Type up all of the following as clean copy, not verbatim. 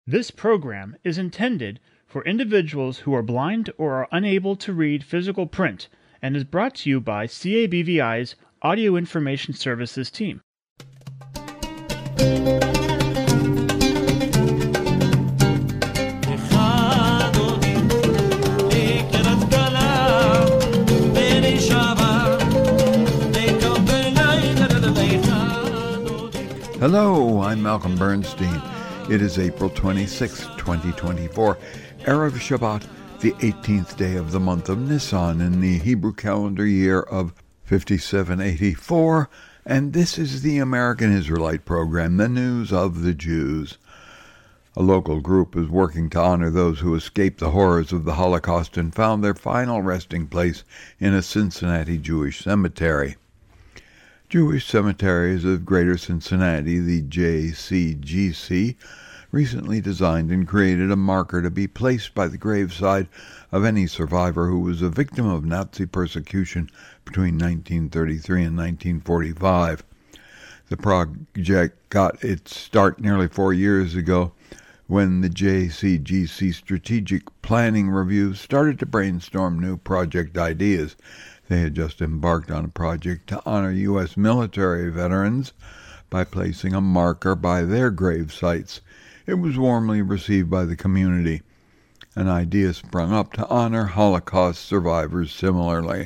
This program is intended for individuals who are blind or are unable to read physical print and is brought to you by CABVI's Audio Information Services team. Hello, I'm Malcolm Bernstein. It is April 26, 2024, Erev Shabbat, the 18th day of the month of Nisan in the Hebrew calendar year of 5784, and this is the American Israelite program, the news of the Jews. A local group is working to honor those who escaped the horrors of the Holocaust and found their final resting place in a Cincinnati Jewish cemetery. Jewish Cemeteries of Greater Cincinnati, the JCGC, recently designed and created a marker to be placed by the graveside of any survivor who was a victim of Nazi persecution between 1933 and 1945. The project got its start nearly 4 years ago when the JCGC Strategic Planning Review started to brainstorm new project ideas. They had just embarked on a project to honor U.S. military veterans by placing a marker by their grave sites. It was warmly received by the community. An idea sprung up to honor Holocaust survivors similarly.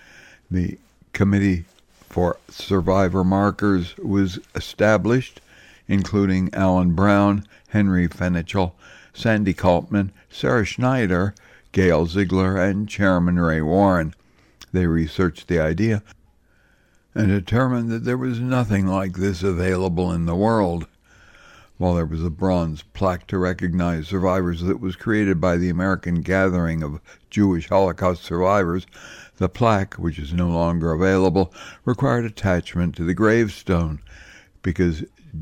The Committee for Survivor Markers was established, including Alan Brown, Henry Fenichel, Sandy Kaltman, Sarah Schneider, Gail Ziegler, and Chairman Ray Warren. They researched the idea and determined that there was nothing like this available in the world. While there was a bronze plaque to recognize survivors that was created by the American Gathering of Jewish Holocaust Survivors, the plaque, which is no longer available, required attachment to the gravestone. Because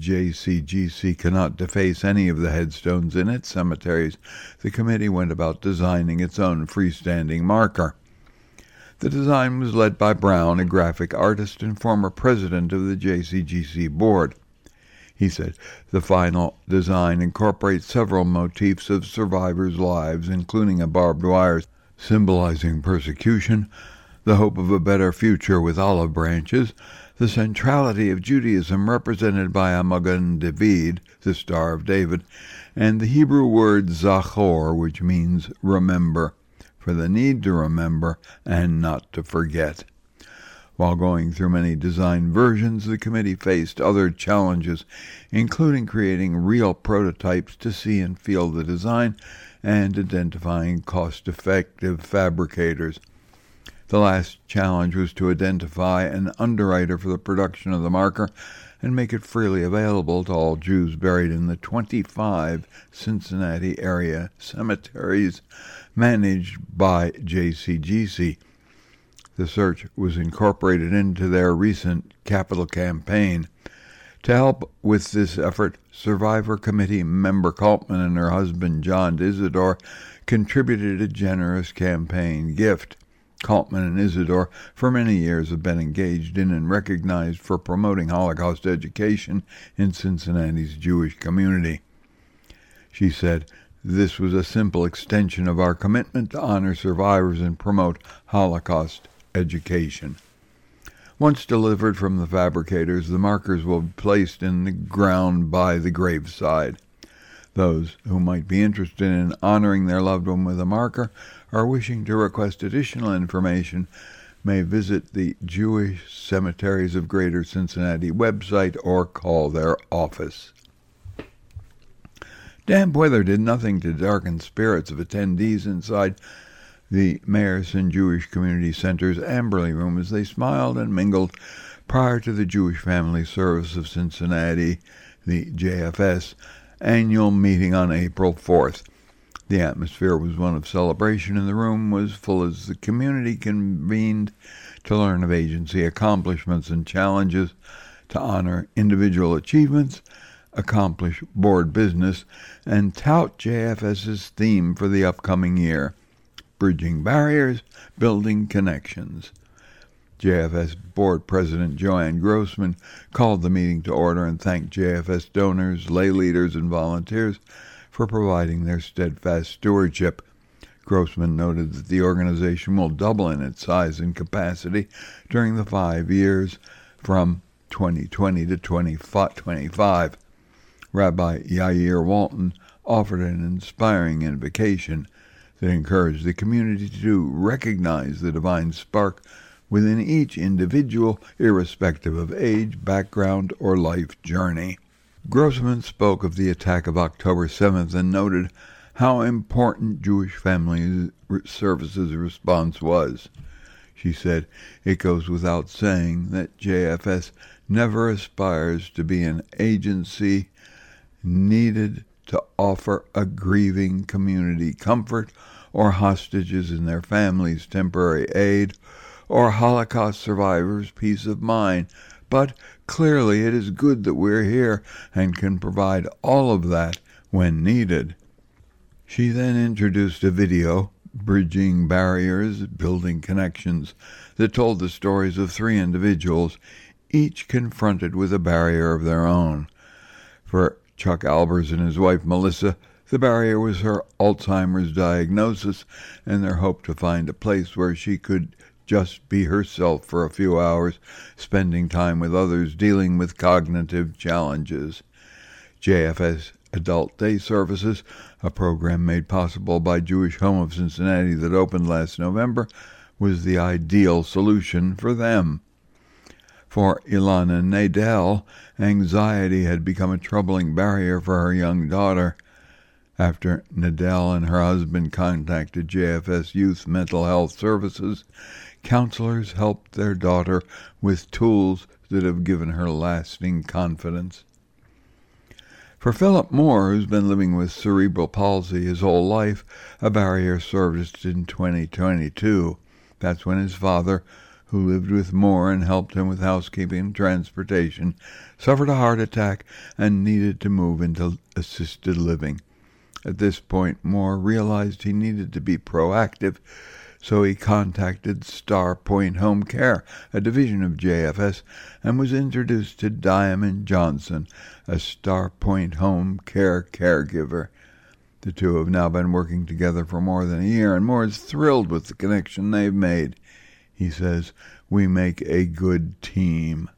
JCGC cannot deface any of the headstones in its cemeteries, the committee went about designing its own freestanding marker. The design was led by Brown, a graphic artist and former president of the JCGC board. He said, the final design incorporates several motifs of survivors' lives, including a barbed wire symbolizing persecution, the hope of a better future with olive branches, the centrality of Judaism represented by a Magen David, the Star of David, and the Hebrew word Zachor, which means remember, for the need to remember and not to forget. While going through many design versions, the committee faced other challenges, including creating real prototypes to see and feel the design and identifying cost-effective fabricators. The last challenge was to identify an underwriter for the production of the marker and make it freely available to all Jews buried in the 25 Cincinnati area cemeteries managed by JCGC. The search was incorporated into their recent capital campaign. To help with this effort, Survivor Committee member Kaltman and her husband John Isidore contributed a generous campaign gift. Kaltman and Isidore for many years have been engaged in and recognized for promoting Holocaust education in Cincinnati's Jewish community. She said, "This was a simple extension of our commitment to honor survivors and promote Holocaust education." Once delivered from the fabricators, the markers will be placed in the ground by the graveside. Those who might be interested in honoring their loved one with a marker or wishing to request additional information may visit the Jewish Cemeteries of Greater Cincinnati website or call their office. Damp weather did nothing to darken spirits of attendees inside the Meyerson Jewish Community Center's Amberley Room as they smiled and mingled prior to the Jewish Family Service of Cincinnati, the JFS, annual meeting on April 4th. The atmosphere was one of celebration, and the room was full as the community convened to learn of agency accomplishments and challenges, to honor individual achievements, accomplish board business, and tout JFS's theme for the upcoming year, Bridging Barriers, Building Connections. JFS Board President Joanne Grossman called the meeting to order and thanked JFS donors, lay leaders, and volunteers for providing their steadfast stewardship. Grossman noted that the organization will double in its size and capacity during the 5 years from 2020 to 2025. Rabbi Yair Walton offered an inspiring invocation that encouraged the community to recognize the divine spark within each individual, irrespective of age, background, or life journey. Grossman spoke of the attack of October 7th and noted how important Jewish Family Services response was. She said, "It goes without saying that JFS never aspires to be an agency needed to offer a grieving community comfort or hostages and their families temporary aid or Holocaust survivors peace of mind. But clearly it is good that we're here and can provide all of that when needed." She then introduced a video, Bridging Barriers, Building Connections, that told the stories of 3 individuals, each confronted with a barrier of their own. For Chuck Albers and his wife Melissa, the barrier was her Alzheimer's diagnosis and their hope to find a place where she could just be herself for a few hours, spending time with others dealing with cognitive challenges. JFS Adult Day Services, a program made possible by Jewish Home of Cincinnati that opened last November, was the ideal solution for them. For Ilana Nadel, anxiety had become a troubling barrier for her young daughter. After Nadel and her husband contacted JFS Youth Mental Health Services, counselors helped their daughter with tools that have given her lasting confidence. For Philip Moore, who's been living with cerebral palsy his whole life, a barrier surfaced in 2022. That's when his father, who lived with Moore and helped him with housekeeping and transportation, suffered a heart attack and needed to move into assisted living. At this point, Moore realized he needed to be proactive, so he contacted Star Point Home Care, a division of JFS, and was introduced to Diamond Johnson, a Star Point Home Care caregiver. The two have now been working together for more than a year, and Moore is thrilled with the connection they've made. He says, "We make a good team."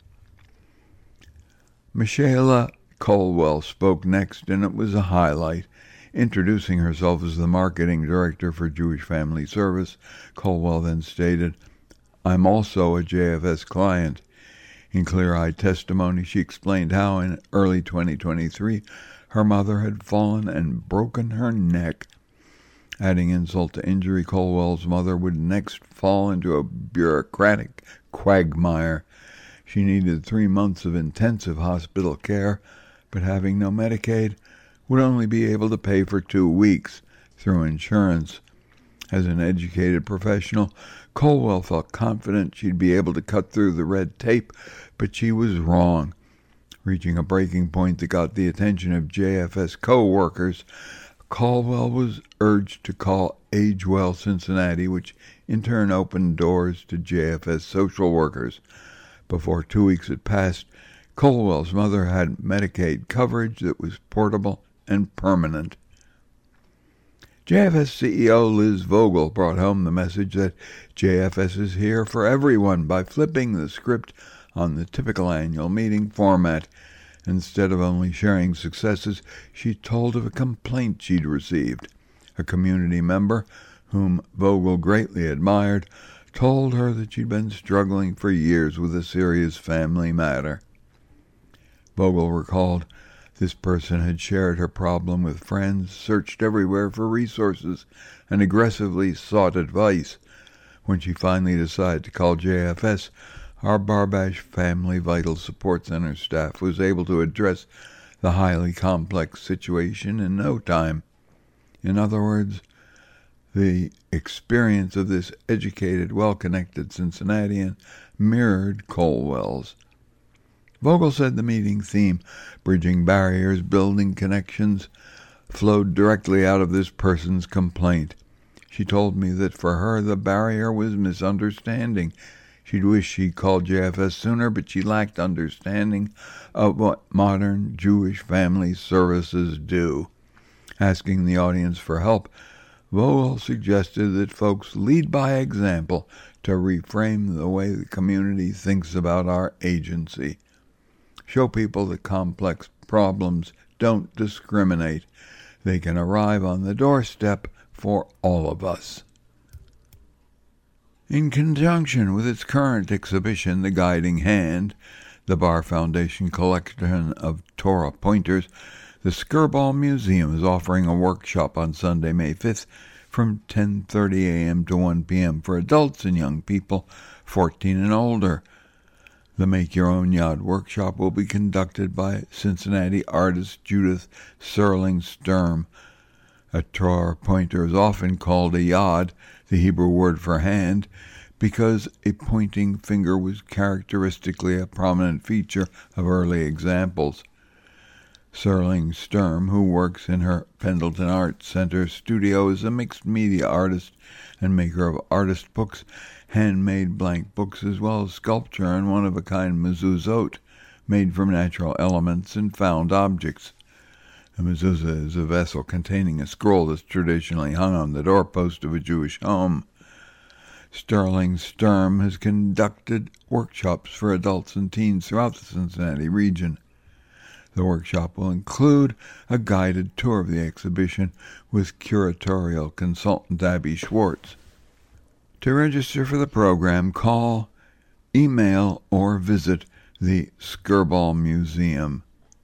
Michaela Colwell spoke next, and it was a highlight. Introducing herself as the marketing director for Jewish Family Service, Colwell then stated, "I'm also a JFS client." In clear-eyed testimony, she explained how in early 2023 her mother had fallen and broken her neck. Adding insult to injury, Colwell's mother would next fall into a bureaucratic quagmire. She needed 3 months of intensive hospital care, but having no Medicaid, would only be able to pay for 2 weeks through insurance. As an educated professional, Colwell felt confident she'd be able to cut through the red tape, but she was wrong. Reaching a breaking point that got the attention of JFS co-workers, Colwell was urged to call Age Well Cincinnati, which in turn opened doors to JFS social workers. Before 2 weeks had passed, Colwell's mother had Medicaid coverage that was portable and permanent. JFS CEO Liz Vogel brought home the message that JFS is here for everyone by flipping the script on the typical annual meeting format. Instead of only sharing successes, she told of a complaint she'd received. A community member, whom Vogel greatly admired, told her that she'd been struggling for years with a serious family matter. Vogel recalled, this person had shared her problem with friends, searched everywhere for resources, and aggressively sought advice. When she finally decided to call JFS, our Barbash Family Vital Support Center staff was able to address the highly complex situation in no time. In other words, the experience of this educated, well-connected Cincinnatian mirrored Colwell's. Vogel said the meeting theme, Bridging Barriers, Building Connections, flowed directly out of this person's complaint. She told me that for her the barrier was misunderstanding. She'd wish she'd called JFS sooner, but she lacked understanding of what modern Jewish family services do. Asking the audience for help, Vogel suggested that folks lead by example to reframe the way the community thinks about our agency. Show people that complex problems don't discriminate. They can arrive on the doorstep for all of us. In conjunction with its current exhibition, The Guiding Hand, the Barr Foundation collection of Torah pointers, the Skirball Museum is offering a workshop on Sunday, May 5th from 10:30 a.m. to 1 p.m. for adults and young people 14 and older. The Make Your Own Yad workshop will be conducted by Cincinnati artist Judith Serling Sturm. A Torah pointer is often called a yad, the Hebrew word for hand, because a pointing finger was characteristically a prominent feature of early examples. Serling Sturm, who works in her Pendleton Arts Center studio, is a mixed media artist and maker of artist books, handmade blank books, as well as sculpture and one-of-a-kind mezuzot made from natural elements and found objects. A mezuzah is a vessel containing a scroll that's traditionally hung on the doorpost of a Jewish home. Serling Sturm has conducted workshops for adults and teens throughout the Cincinnati region. The workshop will include a guided tour of the exhibition with curatorial consultant Abby Schwartz. To register for the program, call, email, or visit the Skirball Museum.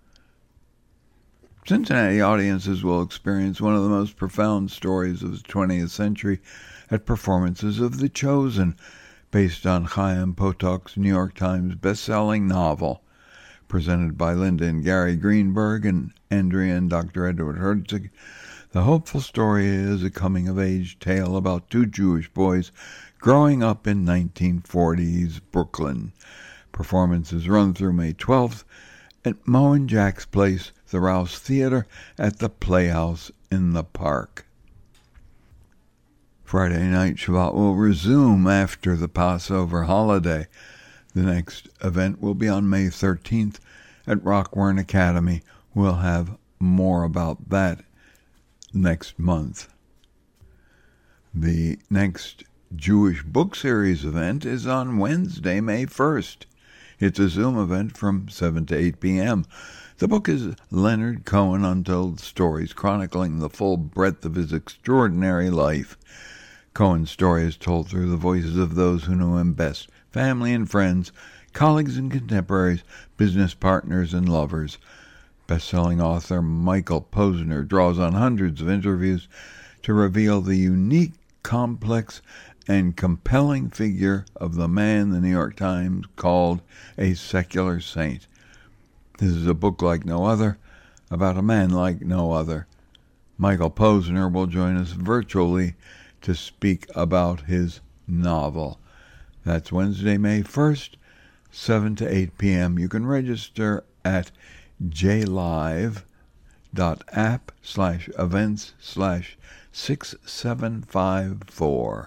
Cincinnati audiences will experience one of the most profound stories of the 20th century at performances of The Chosen, based on Chaim Potok's New York Times best-selling novel. Presented by Linda and Gary Greenberg and Andrea and Dr. Edward Herzig, the hopeful story is a coming-of-age tale about two Jewish boys growing up in 1940s Brooklyn. Performances run through May 12th at Mo and Jack's Place, the Rouse Theater at the Playhouse in the Park. Friday night Shabbat will resume after the Passover holiday. The next event will be on May 13th at Rockburn Academy. We'll have more about that next month. The next Jewish Book Series event is on Wednesday, May 1st. It's a Zoom event from 7 to 8 p.m. The book is Leonard Cohen Untold Stories, chronicling the full breadth of his extraordinary life. Cohen's story is told through the voices of those who knew him best, family and friends, colleagues and contemporaries, business partners and lovers. Best-selling author Michael Posner draws on hundreds of interviews to reveal the unique, complex, and compelling figure of the man the New York Times called a secular saint. This is a book like no other, about a man like no other. Michael Posner will join us virtually to speak about his novel. That's Wednesday, May 1st, 7 to 8 p.m. You can register at jlive.app/events/6754.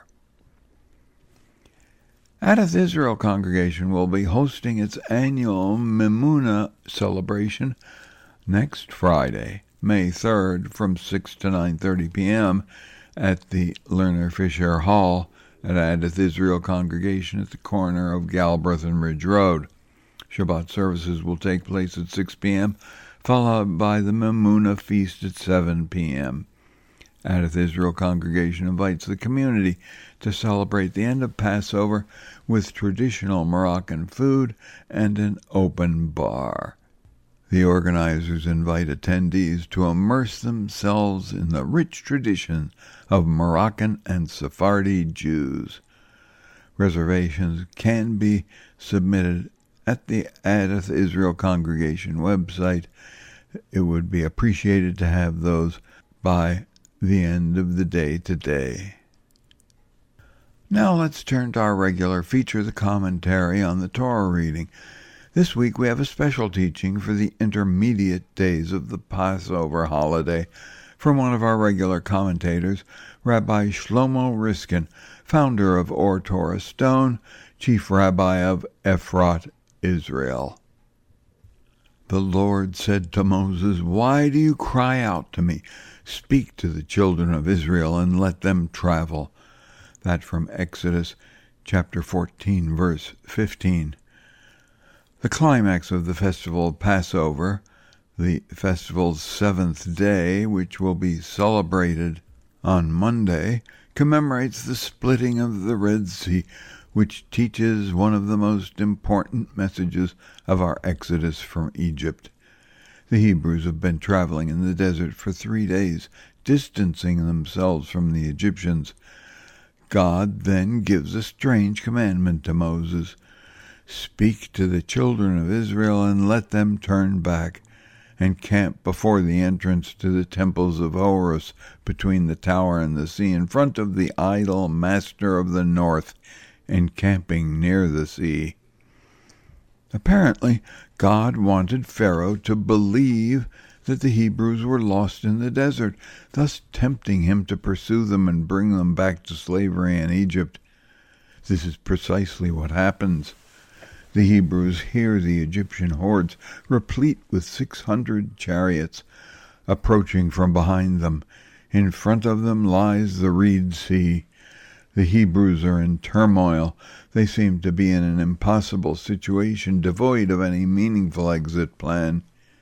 Adath Israel Congregation will be hosting its annual Mimuna celebration next Friday, May 3rd, from 6 to 9:30 p.m. at the Lerner Fisher Hall at Adath Israel Congregation at the corner of Galbraith and Ridge Road. Shabbat services will take place at 6 p.m., followed by the Mimuna feast at 7 p.m. Adath Israel Congregation invites the community to celebrate the end of Passover with traditional Moroccan food and an open bar. The organizers invite attendees to immerse themselves in the rich tradition of Moroccan and Sephardi Jews. Reservations can be submitted at the Adath Israel Congregation website. It would be appreciated to have those by the end of the day today. Now let's turn to our regular feature, the commentary on the Torah reading. This week we have a special teaching for the intermediate days of the Passover holiday from one of our regular commentators, Rabbi Shlomo Riskin, founder of Or Torah Stone, chief rabbi of Efrat, Israel. The Lord said to Moses, "Why do you cry out to me? Speak to the children of Israel and let them travel. That from Exodus chapter 14, verse 15. The climax of the festival of Passover, the festival's seventh day, which will be celebrated on Monday, commemorates the splitting of the Red Sea, which teaches one of the most important messages of our exodus from Egypt. The Hebrews have been traveling in the desert for 3 days, distancing themselves from the Egyptians. God then gives a strange commandment to Moses. Speak to the children of Israel and let them turn back and camp before the entrance to the temples of Horus, between the tower and the sea, in front of the idol master of the north, encamping near the sea. Apparently, God wanted Pharaoh to believe that the Hebrews were lost in the desert, thus tempting him to pursue them and bring them back to slavery in Egypt. This is precisely what happens. The Hebrews hear the Egyptian hordes, replete with 600 chariots, approaching from behind them. In front of them lies the Reed Sea. The Hebrews are in turmoil. They seem to be in an impossible situation, devoid of any meaningful exit plan.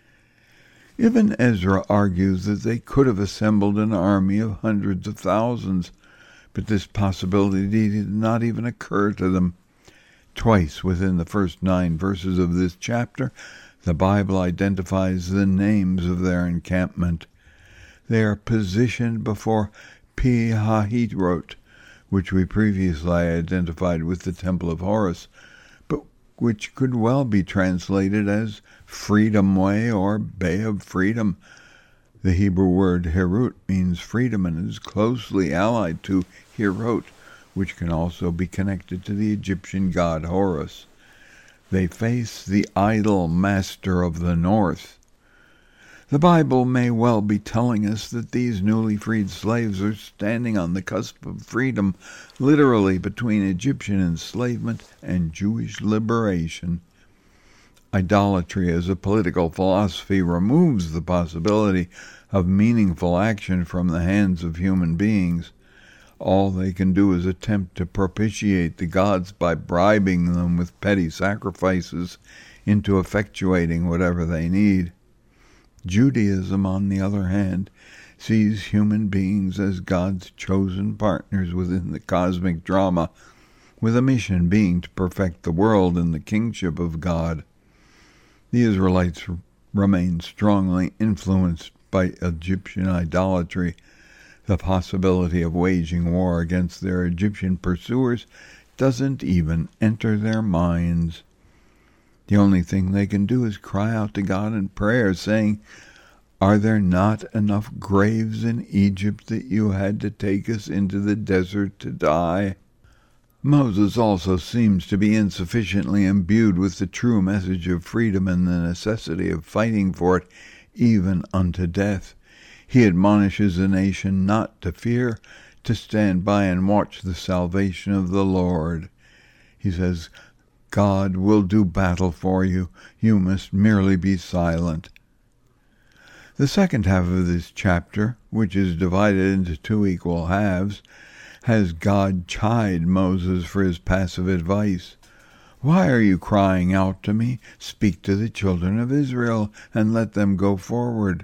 Ibn Ezra argues that they could have assembled an army of hundreds of thousands, but this possibility did not even occur to them. Twice within the first 9 verses of this chapter, the Bible identifies the names of their encampment. They are positioned before Pi-Hahiroth, which we previously identified with the Temple of Horus, but which could well be translated as Freedom Way or Bay of Freedom. The Hebrew word Herut means freedom and is closely allied to Hirot, which can also be connected to the Egyptian god Horus. They face the idol master of the north. The Bible may well be telling us that these newly freed slaves are standing on the cusp of freedom, literally between Egyptian enslavement and Jewish liberation. Idolatry as a political philosophy removes the possibility of meaningful action from the hands of human beings. All they can do is attempt to propitiate the gods by bribing them with petty sacrifices into effectuating whatever they need. Judaism, on the other hand, sees human beings as God's chosen partners within the cosmic drama, with a mission being to perfect the world in the kingship of God. The Israelites remain strongly influenced by Egyptian idolatry. The possibility of waging war against their Egyptian pursuers doesn't even enter their minds. The only thing they can do is cry out to God in prayer, saying, "Are there not enough graves in Egypt that you had to take us into the desert to die?" Moses also seems to be insufficiently imbued with the true message of freedom and the necessity of fighting for it, even unto death. He admonishes the nation not to fear, to stand by and watch the salvation of the Lord. He says, God will do battle for you. You must merely be silent. The second half of this chapter, which is divided into 2 equal halves, has God chide Moses for his passive advice. Why are you crying out to me? Speak to the children of Israel and let them go forward.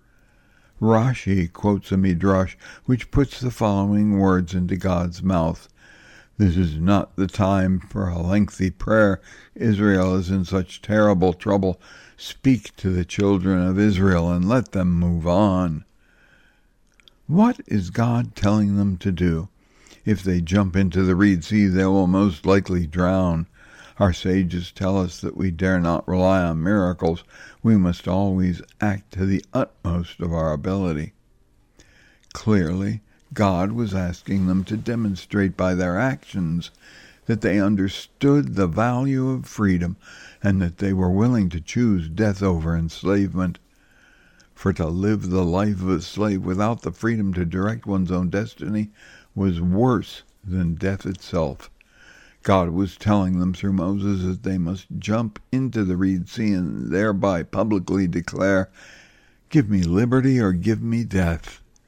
Rashi quotes a midrash which puts the following words into God's mouth. This is not the time for a lengthy prayer. Israel is in such terrible trouble. Speak to the children of Israel and let them move on. What is God telling them to do? If they jump into the Reed Sea, they will most likely drown. Our sages tell us that we dare not rely on miracles. We must always act to the utmost of our ability. Clearly, God was asking them to demonstrate by their actions that they understood the value of freedom and that they were willing to choose death over enslavement. For to live the life of a slave without the freedom to direct one's own destiny was worse than death itself. God was telling them through Moses that they must jump into the Reed Sea and thereby publicly declare, "Give me liberty or give me death."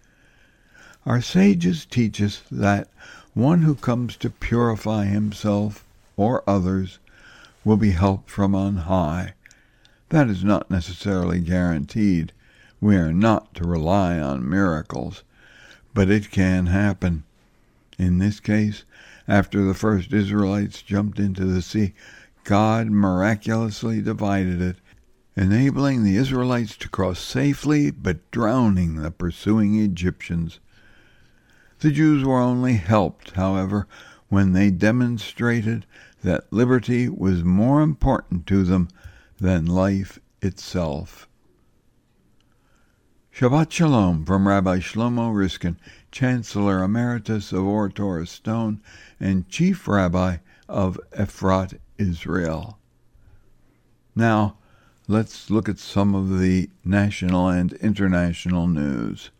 Our sages teach us that one who comes to purify himself or others will be helped from on high. That is not necessarily guaranteed. We are not to rely on miracles, but it can happen. In this case, after the first Israelites jumped into the sea, God miraculously divided it, enabling the Israelites to cross safely, but drowning the pursuing Egyptians. The Jews were only helped, however, when they demonstrated that liberty was more important to them than life itself. Shabbat Shalom from Rabbi Shlomo Riskin, Chancellor Emeritus of Or Torah Stone and Chief Rabbi of Efrat, Israel. Now, let's look at some of the national and international news.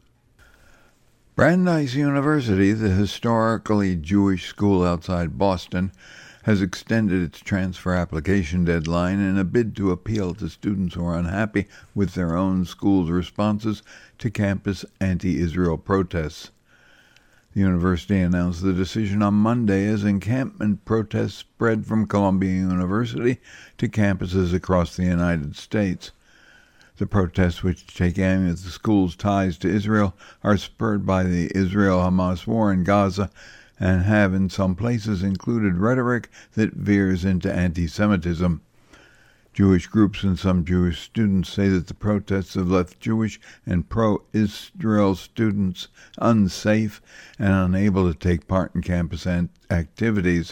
Brandeis University, the historically Jewish school outside Boston, has extended its transfer application deadline in a bid to appeal to students who are unhappy with their own school's responses to campus anti-Israel protests. The university announced the decision on Monday as encampment protests spread from Columbia University to campuses across the United States. The protests, which take aim at the school's ties to Israel, are spurred by the Israel-Hamas war in Gaza and have in some places included rhetoric that veers into anti-Semitism. Jewish groups and some Jewish students say that the protests have left Jewish and pro-Israel students unsafe and unable to take part in campus activities.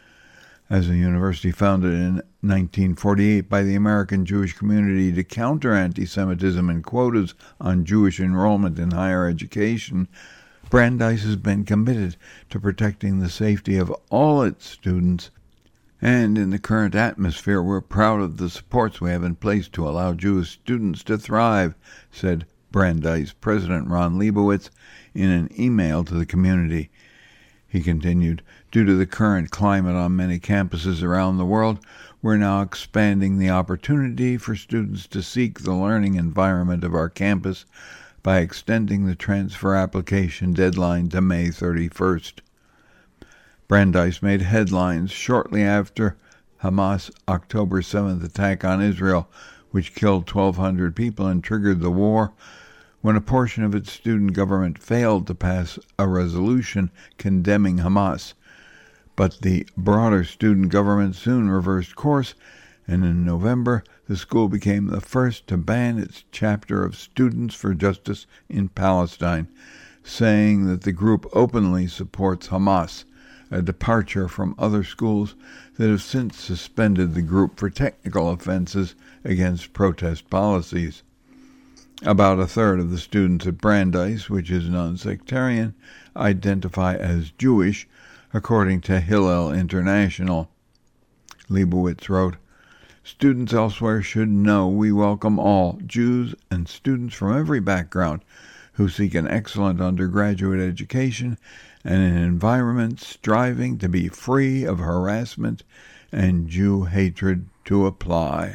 As a university founded in 1948 by the American Jewish community to counter anti-Semitism and quotas on Jewish enrollment in higher education, Brandeis has been committed to protecting the safety of all its students, and in the current atmosphere we're proud of the supports we have in place to allow Jewish students to thrive, said Brandeis President Ron Leibowitz in an email to the community. He continued, due to the current climate on many campuses around the world, we're now expanding the opportunity for students to seek the learning environment of our campus by extending the transfer application deadline to May 31st. Brandeis made headlines shortly after Hamas' October 7th attack on Israel, which killed 1,200 people and triggered the war, when a portion of its student government failed to pass a resolution condemning Hamas. But the broader student government soon reversed course, and in November, the school became the first to ban its chapter of Students for Justice in Palestine, saying that the group openly supports Hamas, a departure from other schools that have since suspended the group for technical offenses against protest policies. About a third of the students at Brandeis, which is non-sectarian, identify as Jewish, according to Hillel International. Leibowitz wrote, "Students elsewhere should know we welcome all, Jews and students from every background, who seek an excellent undergraduate education and an environment striving to be free of harassment and Jew hatred to apply."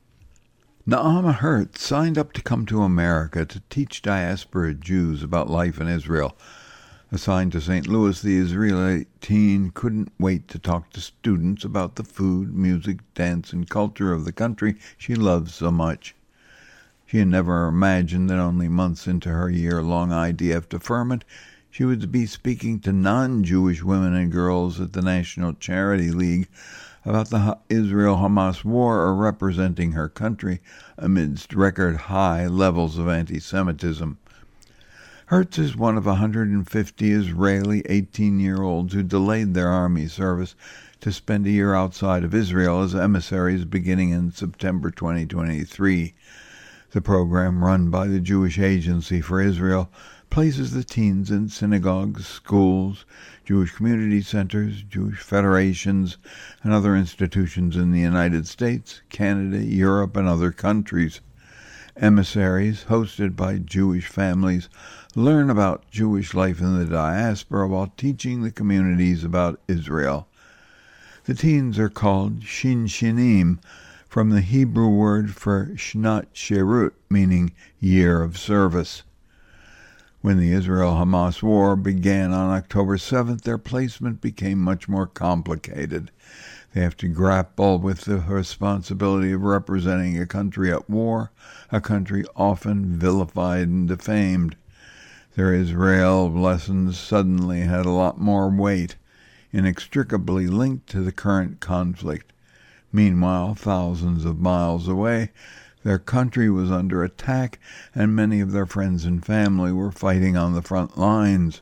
Naama Hertz signed up to come to America to teach diaspora Jews about life in Israel. Assigned to St. Louis, the Israeli teen couldn't wait to talk to students about the food, music, dance, and culture of the country she loves so much. She had never imagined that only months into her year-long IDF deferment, she would be speaking to non-Jewish women and girls at the National Charity League about the Israel-Hamas war or representing her country amidst record-high levels of anti-Semitism. Hertz is one of 150 Israeli 18-year-olds who delayed their army service to spend a year outside of Israel as emissaries beginning in September 2023. The program, run by the Jewish Agency for Israel, places the teens in synagogues, schools, Jewish community centers, Jewish federations, and other institutions in the United States, Canada, Europe, and other countries. Emissaries, hosted by Jewish families, learn about Jewish life in the diaspora while teaching the communities about Israel. The teens are called Shinshinim, from the Hebrew word for Shnat Sherut, meaning year of service. When the Israel-Hamas war began on October 7th, their placement became much more complicated. They have to grapple with the responsibility of representing a country at war, a country often vilified and defamed. Their Israel lessons suddenly had a lot more weight, inextricably linked to the current conflict. Meanwhile, thousands of miles away, their country was under attack, and many of their friends and family were fighting on the front lines.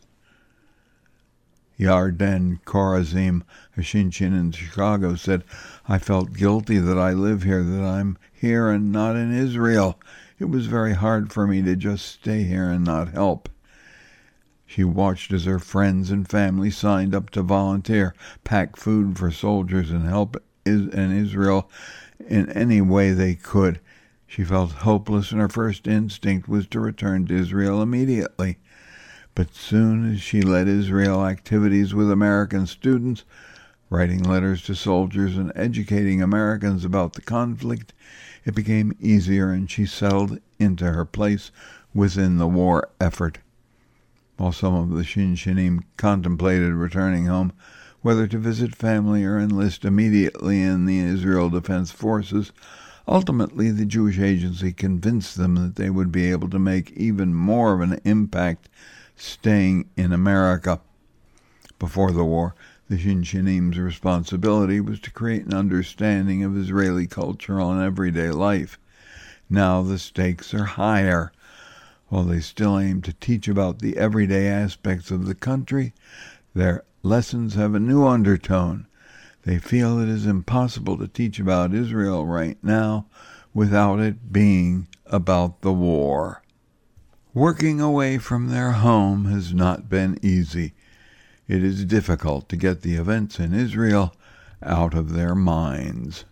Yarden Korazim, a Shinshin in Chicago, said, "I felt guilty that I live here, that I'm here and not in Israel. It was very hard for me to just stay here and not help." She watched as her friends and family signed up to volunteer, pack food for soldiers, and help in Israel in any way they could. She felt hopeless, and her first instinct was to return to Israel immediately. But soon as she led Israel activities with American students, writing letters to soldiers and educating Americans about the conflict, it became easier, and she settled into her place within the war effort. While some of the Shinshinim contemplated returning home, whether to visit family or enlist immediately in the Israel Defense Forces, ultimately the Jewish Agency convinced them that they would be able to make even more of an impact staying in America. Before the war, the Shinshinim's responsibility was to create an understanding of Israeli cultural and everyday life. Now the stakes are higher. While they still aim to teach about the everyday aspects of the country, their lessons have a new undertone. They feel it is impossible to teach about Israel right now without it being about the war. Working away from their home has not been easy. It is difficult to get the events in Israel out of their minds.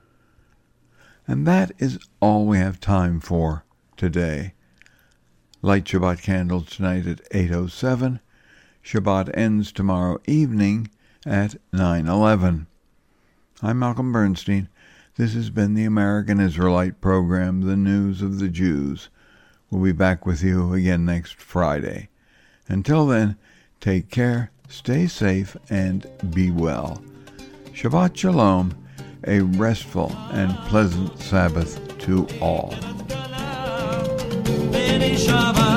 And that is all we have time for today. Light Shabbat candles tonight at 8:07. Shabbat ends tomorrow evening at 9:11. I'm Malcolm Bernstein. This has been the American Israelite program, The News of the Jews. We'll be back with you again next Friday. Until then, take care, stay safe, and be well. Shabbat Shalom, a restful and pleasant Sabbath to all. Shabbat.